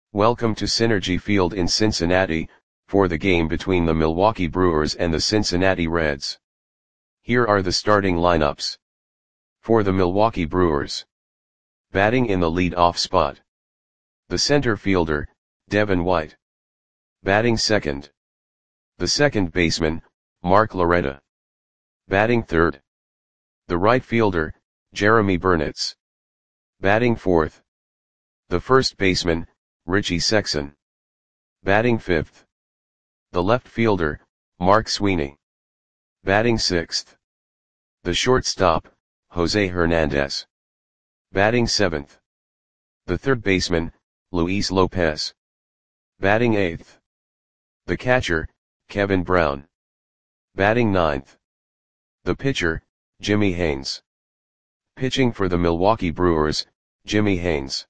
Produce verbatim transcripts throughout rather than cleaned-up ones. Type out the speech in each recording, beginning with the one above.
Welcome to Synergy Field in Cincinnati, for the game between the Milwaukee Brewers and the Cincinnati Reds. Here are the starting lineups. For the Milwaukee Brewers. Batting in the lead-off spot. The center fielder, Devin White. Batting second. The second baseman, Mark Loretta. Batting third. The right fielder, Jeremy Burnitz. Batting fourth. The first baseman, Richie Sexson. Batting fifth. The left fielder, Mark Sweeney. Batting sixth. The shortstop, Jose Hernandez. Batting seventh. The third baseman, Luis Lopez. Batting eighth. The catcher, Kevin Brown. Batting ninth. The pitcher, Jimmy Haynes. Pitching for the Milwaukee Brewers, Jimmy Haynes.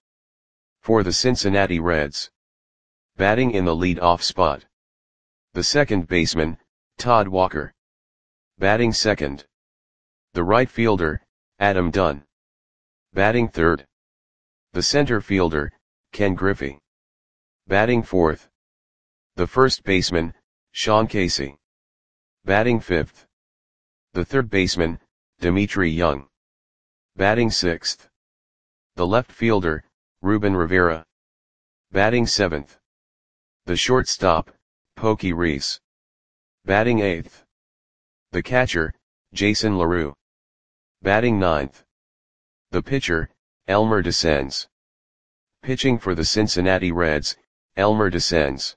For the Cincinnati Reds. Batting in the lead-off spot. The second baseman, Todd Walker. Batting second. The right fielder, Adam Dunn. Batting third. The center fielder, Ken Griffey. Batting fourth. The first baseman, Sean Casey. Batting fifth. The third baseman, Dimitri Young. Batting sixth. The left fielder, Ruben Rivera. Batting seventh. The shortstop, Pokey Reese. Batting eighth. The catcher, Jason LaRue. Batting ninth. The pitcher, Elmer Descends. Pitching for the Cincinnati Reds, Elmer Descends.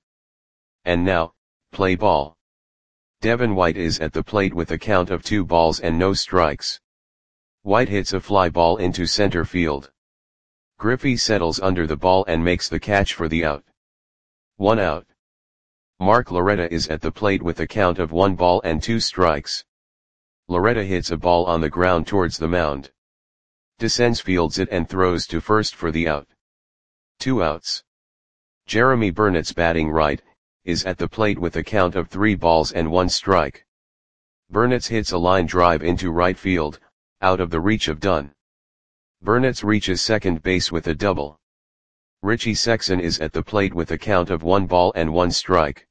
And now, play ball. Devin White is at the plate with a count of two balls and no strikes. White hits a fly ball into center field. Griffey settles under the ball and makes the catch for the out. One out. Mark Loretta is at the plate with a count of one ball and two strikes. Loretta hits a ball on the ground towards the mound. Descends fields it and throws to first for the out. Two outs. Jeremy Burnitz, batting right, is at the plate with a count of three balls and one strike. Burnitz hits a line drive into right field, out of the reach of Dunn. Burnitz reaches second base with a double. Richie Sexson is at the plate with a count of one ball and one strike.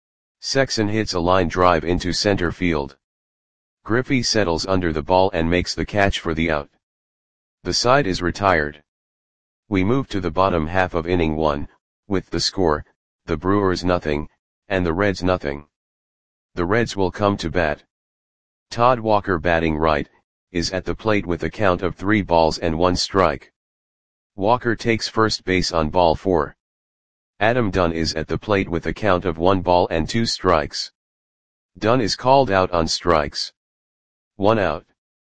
Sexson hits a line drive into center field. Griffey settles under the ball and makes the catch for the out. The side is retired. We move to the bottom half of inning one, with the score, the Brewers nothing, and the Reds nothing. The Reds will come to bat. Todd Walker, batting right, is at the plate with a count of three balls and one strike. Walker takes first base on ball four. Adam Dunn is at the plate with a count of one ball and two strikes. Dunn is called out on strikes. One out.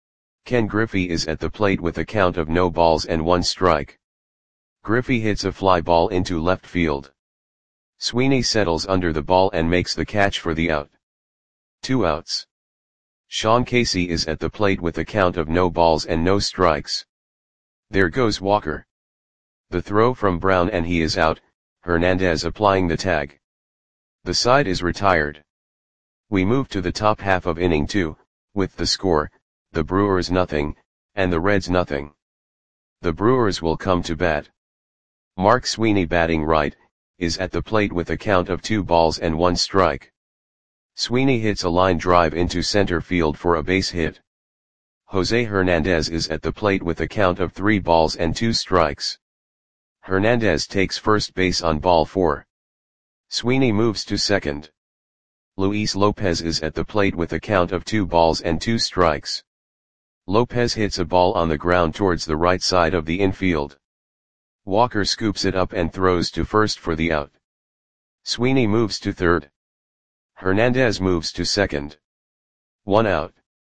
Ken Griffey is at the plate with a count of no balls and one strike. Griffey hits a fly ball into left field. Sweeney settles under the ball and makes the catch for the out. Two outs. Sean Casey is at the plate with a count of no balls and no strikes. There goes Walker. The throw from Brown and he is out, Hernandez applying the tag. The side is retired. We move to the top half of inning two, with the score, the Brewers nothing, and the Reds nothing. The Brewers will come to bat. Mark Sweeney, batting right, is at the plate with a count of two balls and one strike. Sweeney hits a line drive into center field for a base hit. Jose Hernandez is at the plate with a count of three balls and two strikes. Hernandez takes first base on ball four. Sweeney moves to second. Luis Lopez is at the plate with a count of two balls and two strikes. Lopez hits a ball on the ground towards the right side of the infield. Walker scoops it up and throws to first for the out. Sweeney moves to third. Hernandez moves to second. One out.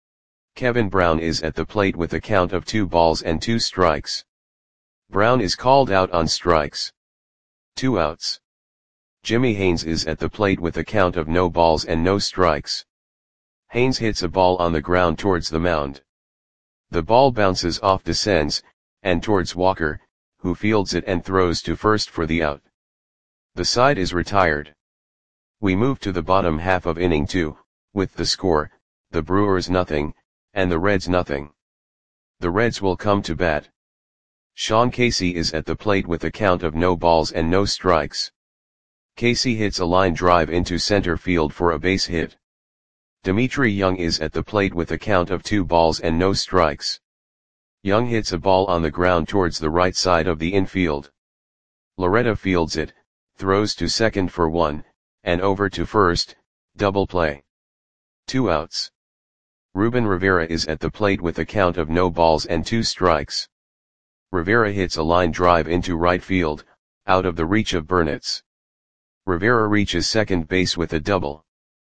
Kevin Brown is at the plate with a count of two balls and two strikes. Brown is called out on strikes. Two outs. Jimmy Haynes is at the plate with a count of no balls and no strikes. Haynes hits a ball on the ground towards the mound. The ball bounces off Descends, and towards Walker, who fields it and throws to first for the out. The side is retired. We move to the bottom half of inning two, with the score, the Brewers nothing, and the Reds nothing. The Reds will come to bat. Sean Casey is at the plate with a count of no balls and no strikes. Casey hits a line drive into center field for a base hit. Dimitri Young is at the plate with a count of two balls and no strikes. Young hits a ball on the ground towards the right side of the infield. Loretta fields it, throws to second for one, and over to first, double play. Two outs. Ruben Rivera is at the plate with a count of no balls and two strikes. Rivera hits a line drive into right field, out of the reach of Burnitz. Rivera reaches second base with a double.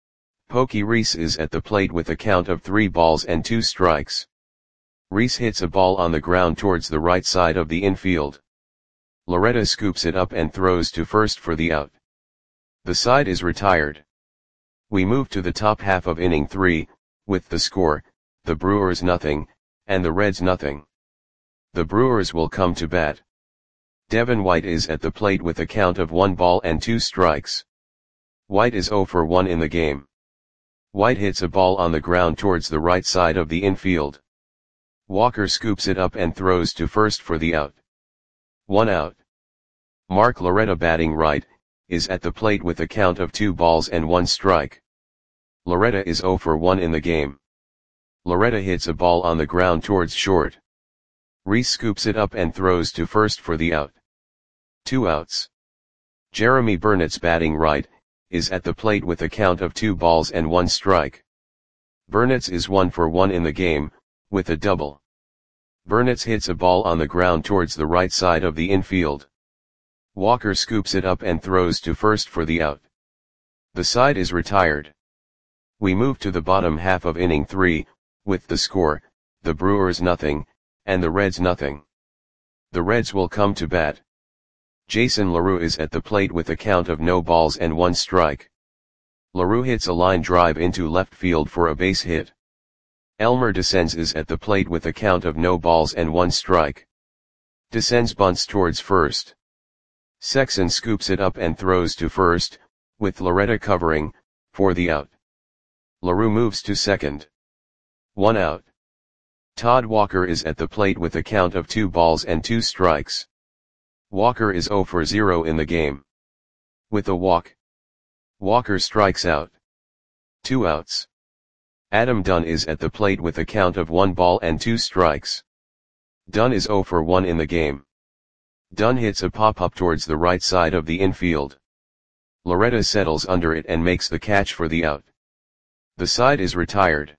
Pokey Reese is at the plate with a count of three balls and two strikes. Reese hits a ball on the ground towards the right side of the infield. Loretta scoops it up and throws to first for the out. The side is retired. We move to the top half of inning three, with the score, the Brewers nothing, and the Reds nothing. The Brewers will come to bat. Devin White is at the plate with a count of one ball and two strikes. White is oh for one in the game. White hits a ball on the ground towards the right side of the infield. Walker scoops it up and throws to first for the out. One out. Mark Loretta, batting right, is at the plate with a count of two balls and one strike. Loretta is oh for one in the game. Loretta hits a ball on the ground towards short. Reese scoops it up and throws to first for the out. Two outs. Jeremy Burnitz, batting right, is at the plate with a count of two balls and one strike. Burnitz is one for one in the game, with a double. Burnitz hits a ball on the ground towards the right side of the infield. Walker scoops it up and throws to first for the out. The side is retired. We move to the bottom half of inning three, with the score, the Brewers nothing, and the Reds nothing. The Reds will come to bat. Jason LaRue is at the plate with a count of no balls and one strike. LaRue hits a line drive into left field for a base hit. Elmer Descends is at the plate with a count of no balls and one strike. Descends bunts towards first. Sexson scoops it up and throws to first, with Loretta covering, for the out. LaRue moves to second. One out. Todd Walker is at the plate with a count of two balls and two strikes. Walker is oh for zero in the game. With a walk, Walker strikes out. Two outs. Adam Dunn is at the plate with a count of one ball and two strikes. Dunn is oh for one in the game. Dunn hits a pop-up towards the right side of the infield. Loretta settles under it and makes the catch for the out. The side is retired.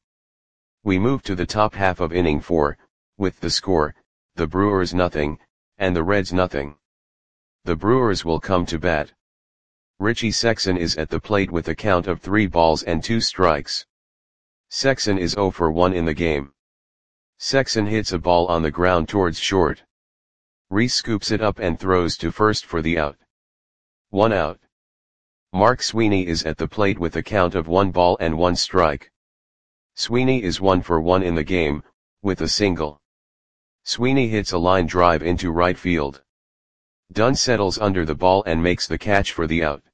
We move to the top half of inning four, with the score, the Brewers nothing, and the Reds nothing. The Brewers will come to bat. Richie Sexson is at the plate with a count of three balls and two strikes. Sexson is oh for one in the game. Sexson hits a ball on the ground towards short. Reese scoops it up and throws to first for the out. One out. Mark Sweeney is at the plate with a count of one ball and one strike. Sweeney is one for one in the game, with a single. Sweeney hits a line drive into right field. Dunn settles under the ball and makes the catch for the out.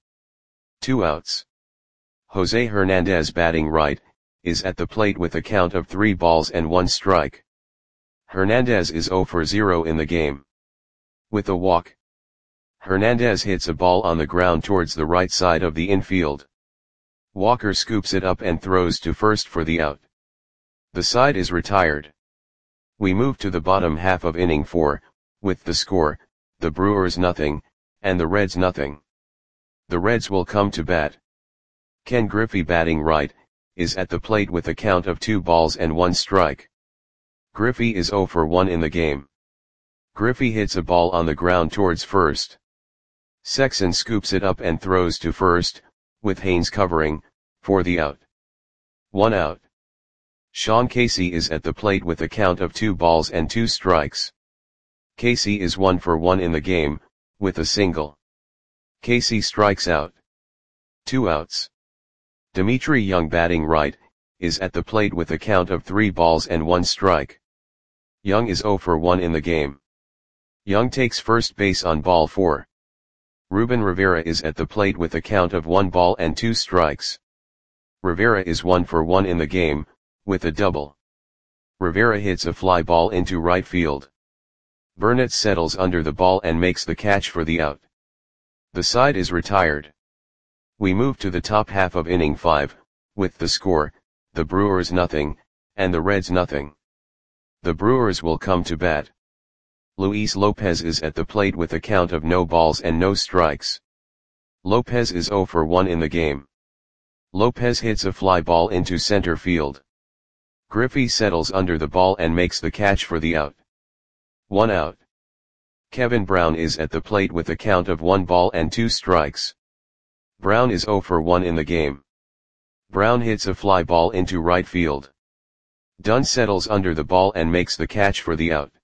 Two outs. Jose Hernandez, batting right, is at the plate with a count of three balls and one strike. Hernandez is oh for zero in the game. With a walk, Hernandez hits a ball on the ground towards the right side of the infield. Walker scoops it up and throws to first for the out. The side is retired. We move to the bottom half of inning four, with the score, the Brewers nothing, and the Reds nothing. The Reds will come to bat. Ken Griffey, batting right, is at the plate with a count of two balls and one strike. Griffey is oh for one in the game. Griffey hits a ball on the ground towards first. Sexson scoops it up and throws to first, with Haynes covering, for the out. One out. Sean Casey is at the plate with a count of two balls and two strikes. Casey is one for one in the game, with a single. Casey strikes out. Two outs. Dimitri Young, batting right, is at the plate with a count of three balls and one strike. Young is oh for one in the game. Young takes first base on ball four. Ruben Rivera is at the plate with a count of one ball and two strikes. Rivera is one for one in the game, with a double. Rivera hits a fly ball into right field. Burnett settles under the ball and makes the catch for the out. The side is retired. We move to the top half of inning five, with the score, the Brewers nothing, and the Reds nothing. The Brewers will come to bat. Luis Lopez is at the plate with a count of no balls and no strikes. Lopez is zero for one in the game. Lopez hits a fly ball into center field. Griffey settles under the ball and makes the catch for the out. One out. Kevin Brown is at the plate with a count of one ball and two strikes. Brown is zero for one in the game. Brown hits a fly ball into right field. Dunn settles under the ball and makes the catch for the out.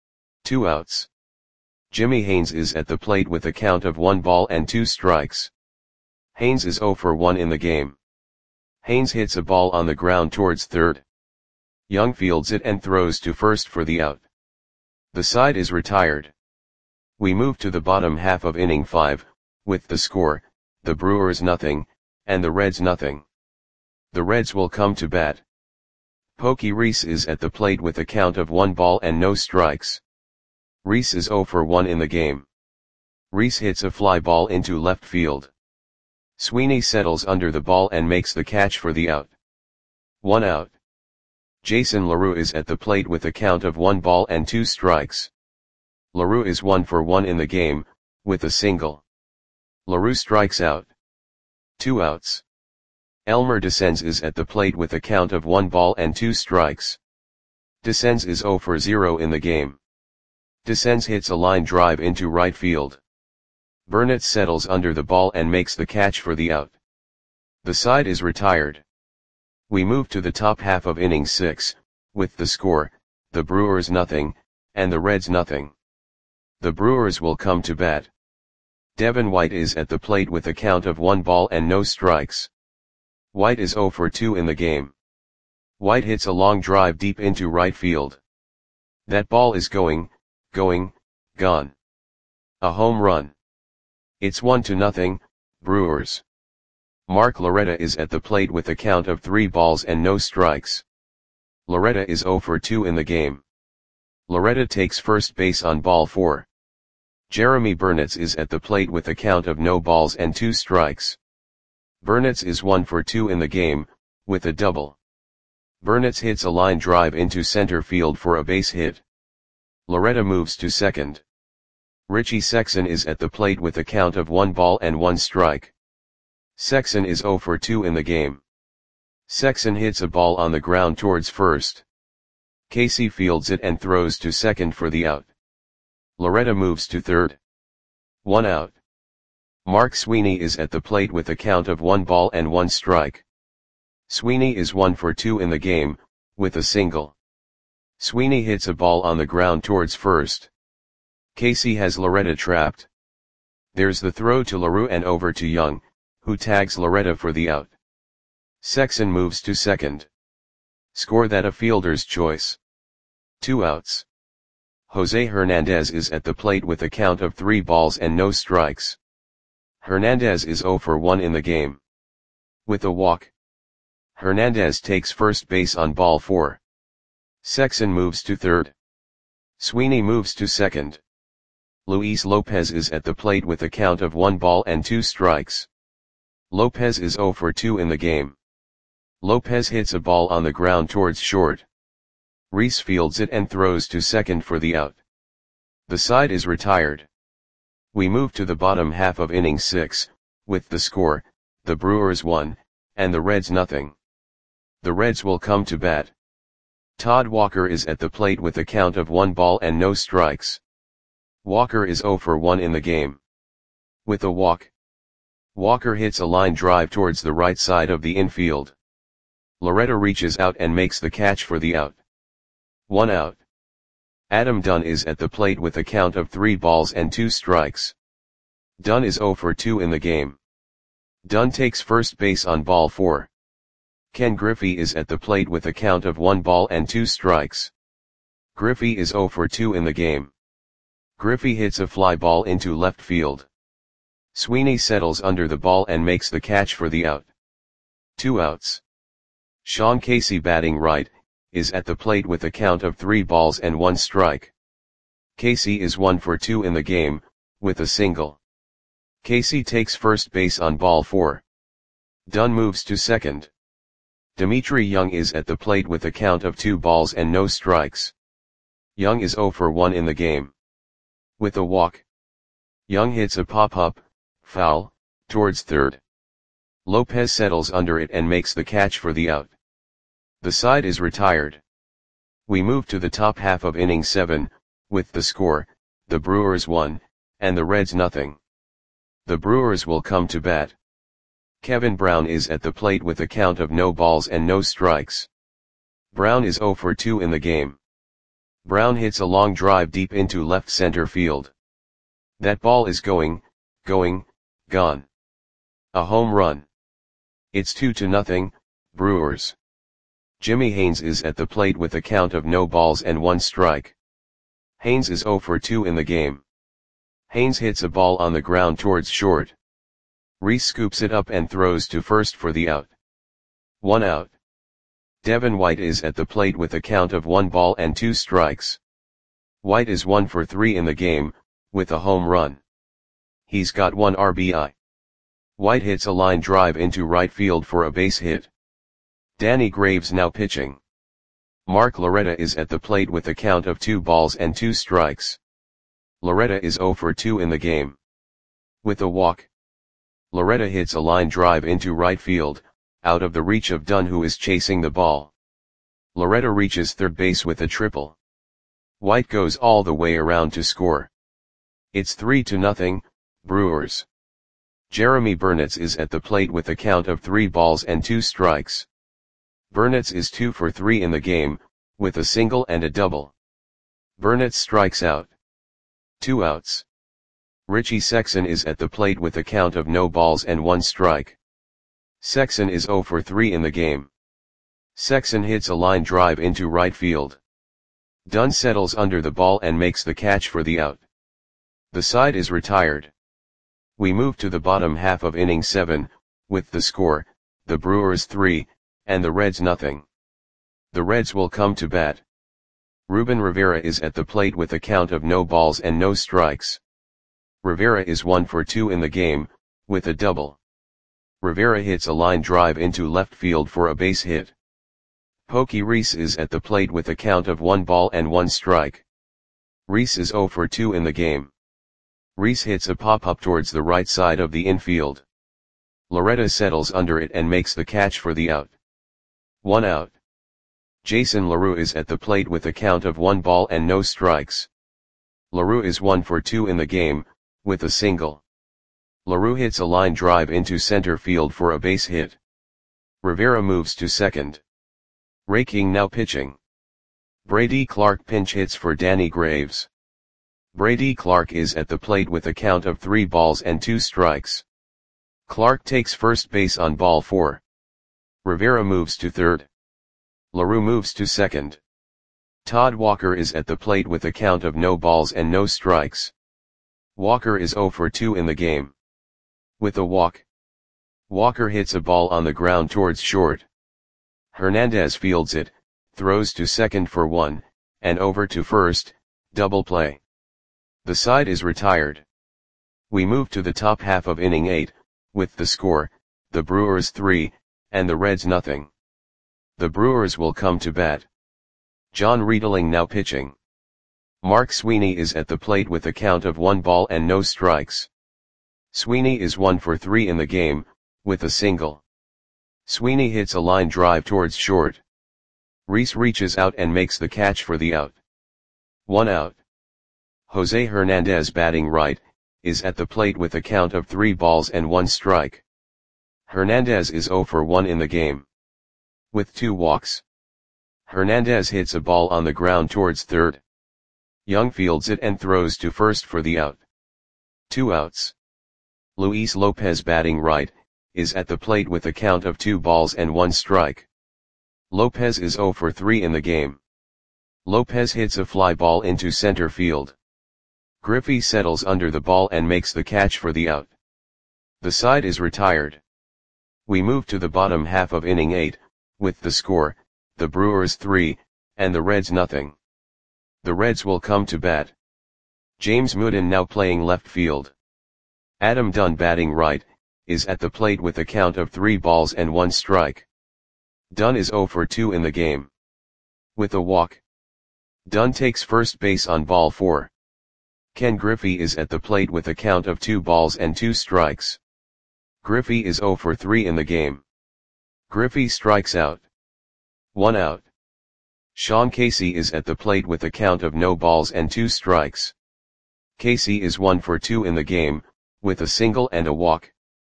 Two outs. Jimmy Haynes is at the plate with a count of one ball and two strikes. Haynes is zero for one in the game. Haynes hits a ball on the ground towards third. Young fields it and throws to first for the out. The side is retired. We move to the bottom half of inning five, with the score, the Brewers nothing, and the Reds nothing. The Reds will come to bat. Pokey Reese is at the plate with a count of one ball and no strikes. Reese is zero for one in the game. Reese hits a fly ball into left field. Sweeney settles under the ball and makes the catch for the out. One out. Jason LaRue is at the plate with a count of one ball and two strikes. LaRue is one for one in the game, with a single. LaRue strikes out. Two outs. Elmer Descends is at the plate with a count of one ball and two strikes. Descends is zero for zero in the game. Descends hits a line drive into right field. Burnett settles under the ball and makes the catch for the out. The side is retired. We move to the top half of inning six, with the score, the Brewers nothing, and the Reds nothing. The Brewers will come to bat. Devin White is at the plate with a count of one ball and no strikes. White is zero for two in the game. White hits a long drive deep into right field. That ball is going, going, gone. A home run. It's one to nothing, Brewers. Mark Loretta is at the plate with a count of three balls and no strikes. Loretta is zero for two in the game. Loretta takes first base on ball four. Jeremy Burnitz is at the plate with a count of no balls and two strikes. Burnitz is one for two in the game, with a double. Burnitz hits a line drive into center field for a base hit. Loretta moves to second. Richie Sexson is at the plate with a count of one ball and one strike. Sexson is zero for two in the game. Sexson hits a ball on the ground towards first. Casey fields it and throws to second for the out. Loretta moves to third. One out. Mark Sweeney is at the plate with a count of one ball and one strike. Sweeney is one for two in the game, with a single. Sweeney hits a ball on the ground towards first. Casey has Loretta trapped. There's the throw to LaRue and over to Young, who tags Loretta for the out. Sexson moves to second. Score that a fielder's choice. Two outs. Jose Hernandez is at the plate with a count of three balls and no strikes. Hernandez is zero for one in the game. With a walk. Hernandez takes first base on ball four. Sexson moves to third. Sweeney moves to second. Luis Lopez is at the plate with a count of one ball and two strikes. Lopez is zero for two in the game. Lopez hits a ball on the ground towards short. Reese fields it and throws to second for the out. The side is retired. We move to the bottom half of inning six, with the score, the Brewers one, and the Reds nothing. The Reds will come to bat. Todd Walker is at the plate with a count of one ball and no strikes. Walker is zero for one in the game. With a walk. Walker hits a line drive towards the right side of the infield. Loretta reaches out and makes the catch for the out. One out. Adam Dunn is at the plate with a count of three balls and two strikes. Dunn is zero for two in the game. Dunn takes first base on ball four. Ken Griffey is at the plate with a count of one ball and two strikes. Griffey is zero for two in the game. Griffey hits a fly ball into left field. Sweeney settles under the ball and makes the catch for the out. Two outs. Sean Casey, batting right, is at the plate with a count of three balls and one strike. Casey is one for two in the game, with a single. Casey takes first base on ball four. Dunn moves to second. Dimitri Young is at the plate with a count of two balls and no strikes. Young is zero for one in the game. With a walk, Young hits a pop-up, foul, towards third. Lopez settles under it and makes the catch for the out. The side is retired. We move to the top half of inning seven, with the score, the Brewers one, and the Reds nothing. The Brewers will come to bat. Kevin Brown is at the plate with a count of no balls and no strikes. Brown is zero for two in the game. Brown hits a long drive deep into left center field. That ball is going, going, gone. A home run. It's two to nothing, Brewers. Jimmy Haynes is at the plate with a count of no balls and one strike. Haynes is zero for two in the game. Haynes hits a ball on the ground towards short. Reese scoops it up and throws to first for the out. One out. Devin White is at the plate with a count of one ball and two strikes. White is one for three in the game, with a home run. He's got one R B I. White hits a line drive into right field for a base hit. Danny Graves now pitching. Mark Loretta is at the plate with a count of two balls and two strikes. Loretta is zero for two in the game. With a walk, Loretta hits a line drive into right field, out of the reach of Dunn who is chasing the ball. Loretta reaches third base with a triple. White goes all the way around to score. It's three to nothing, Brewers. Jeremy Burnitz is at the plate with a count of three balls and two strikes. Burnitz is two for three in the game, with a single and a double. Burnitz strikes out. Two outs. Richie Sexson is at the plate with a count of no balls and one strike. Sexson is zero for three in the game. Sexson hits a line drive into right field. Dunn settles under the ball and makes the catch for the out. The side is retired. We move to the bottom half of inning seven, with the score, the Brewers three, and the Reds nothing. The Reds will come to bat. Ruben Rivera is at the plate with a count of no balls and no strikes. Rivera is one for two in the game, with a double. Rivera hits a line drive into left field for a base hit. Pokey Reese is at the plate with a count of one ball and one strike. Reese is zero for two in the game. Reese hits a pop-up towards the right side of the infield. Loretta settles under it and makes the catch for the out. One out. Jason LaRue is at the plate with a count of one ball and no strikes. LaRue is one for two in the game, with a single. LaRue hits a line drive into center field for a base hit. Rivera moves to second. Ray King now pitching. Brady Clark pinch hits for Danny Graves. Brady Clark is at the plate with a count of three balls and two strikes. Clark takes first base on ball four. Rivera moves to third. LaRue moves to second. Todd Walker is at the plate with a count of no balls and no strikes. Walker is zero for two in the game. With a walk, Walker hits a ball on the ground towards short. Hernandez fields it, throws to second for one, and over to first, double play. The side is retired. We move to the top half of inning eight, with the score, the Brewers three, and the Reds nothing. The Brewers will come to bat. John Riedling now pitching. Mark Sweeney is at the plate with a count of one ball and no strikes. Sweeney is one for three in the game, with a single. Sweeney hits a line drive towards short. Reese reaches out and makes the catch for the out. One out. Jose Hernandez batting right, is at the plate with a count of three balls and one strike. Hernandez is zero for one in the game. With two walks, Hernandez hits a ball on the ground towards third. Young fields it and throws to first for the out. Two outs. Luis Lopez batting right, is at the plate with a count of two balls and one strike. Lopez is zero for three in the game. Lopez hits a fly ball into center field. Griffey settles under the ball and makes the catch for the out. The side is retired. We move to the bottom half of inning eight, with the score, the Brewers three, and the Reds nothing. The Reds will come to bat. James Mooden now playing left field. Adam Dunn batting right, is at the plate with a count of three balls and one strike. Dunn is zero for two in the game. With a walk. Dunn takes first base on ball four. Ken Griffey is at the plate with a count of two balls and two strikes. Griffey is zero for three in the game. Griffey strikes out. One out. Sean Casey is at the plate with a count of no balls and two strikes. Casey is one for two in the game, with a single and a walk.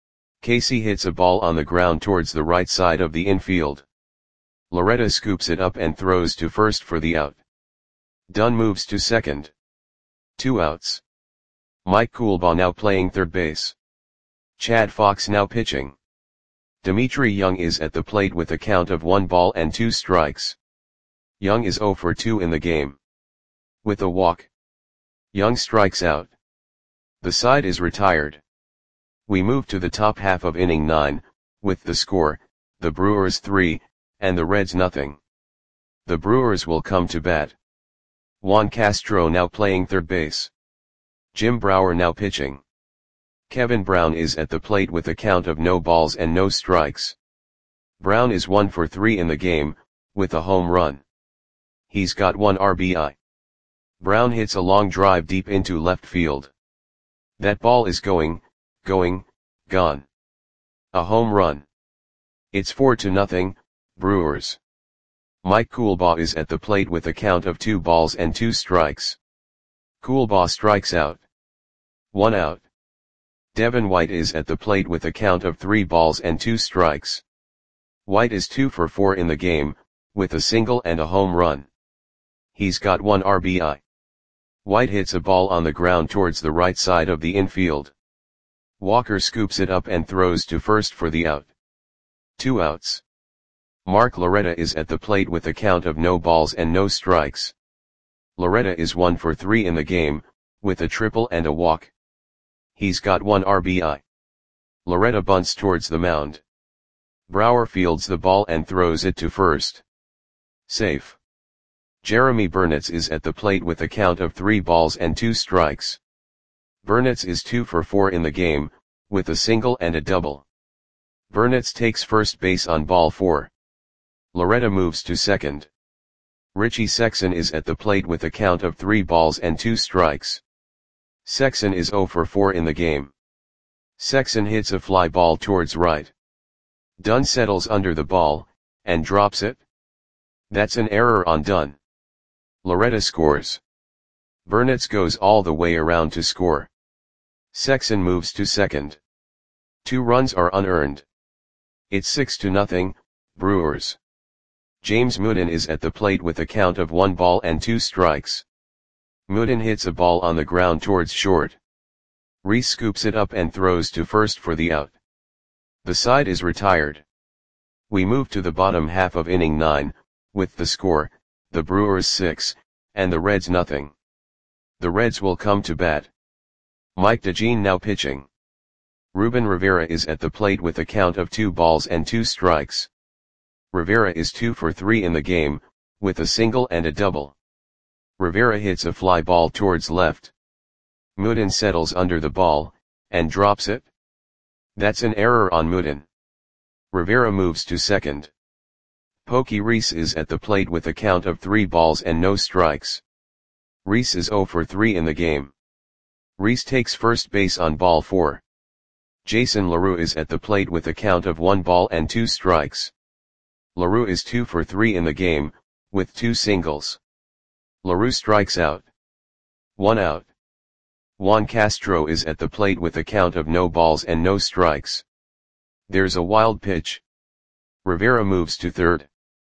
Casey hits a ball on the ground towards the right side of the infield. Loretta scoops it up and throws to first for the out. Dunn moves to second. Two outs. Mike Coolbaugh now playing third base. Chad Fox now pitching. Dimitri Young is at the plate with a count of one ball and two strikes. Young is zero for two in the game. With a walk. Young strikes out. The side is retired. We move to the top half of inning nine, with the score, the Brewers three, and the Reds nothing. The Brewers will come to bat. Juan Castro now playing third base. Jim Brower now pitching. Kevin Brown is at the plate with a count of no balls and no strikes. Brown is one for three in the game, with a home run. He's got one R B I. Brown hits a long drive deep into left field. That ball is going, going, gone. A home run. It's four to nothing, Brewers. Mike Coolbaugh is at the plate with a count of two balls and two strikes. Coolbaugh strikes out. One out. Devin White is at the plate with a count of three balls and two strikes. White is two for four in the game, with a single and a home run. He's got one R B I. White hits a ball on the ground towards the right side of the infield. Walker scoops it up and throws to first for the out. Two outs. Mark Loretta is at the plate with a count of no balls and no strikes. Loretta is one for three in the game, with a triple and a walk. He's got one R B I. Loretta bunts towards the mound. Brower fields the ball and throws it to first. Safe. Jeremy Burnitz is at the plate with a count of three balls and two strikes. Burnitz is two for four in the game, with a single and a double. Burnitz takes first base on ball four. Loretta moves to second. Richie Sexson is at the plate with a count of three balls and two strikes. Sexson is zero for four in the game. Sexson hits a fly ball towards right. Dunn settles under the ball, and drops it. That's an error on Dunn. Loretta scores. Burnitz goes all the way around to score. Sexson moves to second. Two runs are unearned. It's six to nothing, Brewers. James Mooden is at the plate with a count of one ball and two strikes. Mooden hits a ball on the ground towards short. Reese scoops it up and throws to first for the out. The side is retired. We move to the bottom half of inning nine, with the score, the Brewers six, and the Reds nothing. The Reds will come to bat. Mike DeJean now pitching. Ruben Rivera is at the plate with a count of two balls and two strikes. Rivera is two for three in the game, with a single and a double. Rivera hits a fly ball towards left. Mooden settles under the ball, and drops it. That's an error on Mooden. Rivera moves to second. Pokey Reese is at the plate with a count of three balls and no strikes. Reese is zero for three in the game. Reese takes first base on ball four. Jason LaRue is at the plate with a count of one ball and two strikes. LaRue is two for three in the game, with two singles. LaRue strikes out. One out. Juan Castro is at the plate with a count of no balls and no strikes. There's a wild pitch. Rivera moves to third.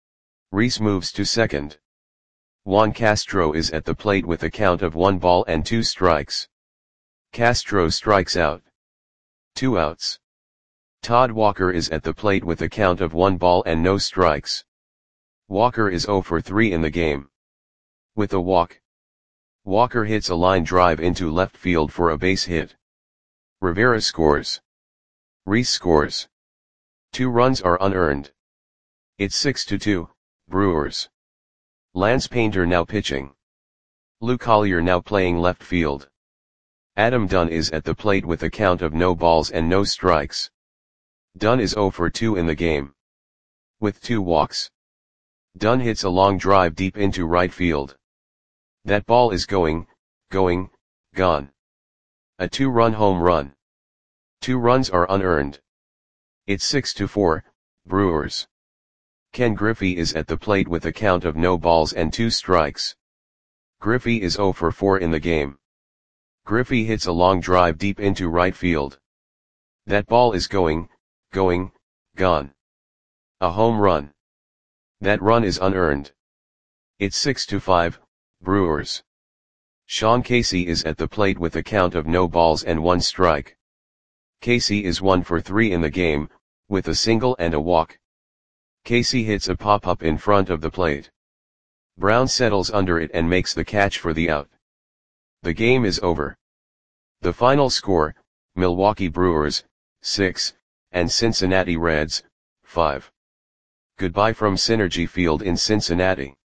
Reese moves to second. Juan Castro is at the plate with a count of one ball and two strikes. Castro strikes out. Two outs. Todd Walker is at the plate with a count of one ball and no strikes. Walker is zero for three in the game. With a walk. Walker hits a line drive into left field for a base hit. Rivera scores. Reese scores. Two runs are unearned. It's six to two, Brewers. Lance Painter now pitching. Lou Collier now playing left field. Adam Dunn is at the plate with a count of no balls and no strikes. Dunn is zero for two in the game. With two walks. Dunn hits a long drive deep into right field. That ball is going, going, gone. A two-run home run. Two runs are unearned. It's six to four, Brewers. Ken Griffey is at the plate with a count of no balls and two strikes. Griffey is zero for four in the game. Griffey hits a long drive deep into right field. That ball is going, going, gone. A home run. That run is unearned. It's six to five, Brewers. Sean Casey is at the plate with a count of no balls and one strike. Casey is one for three in the game, with a single and a walk. Casey hits a pop-up in front of the plate. Brown settles under it and makes the catch for the out. The game is over. The final score, Milwaukee Brewers, six, and Cincinnati Reds, five. Goodbye from Synergy Field in Cincinnati.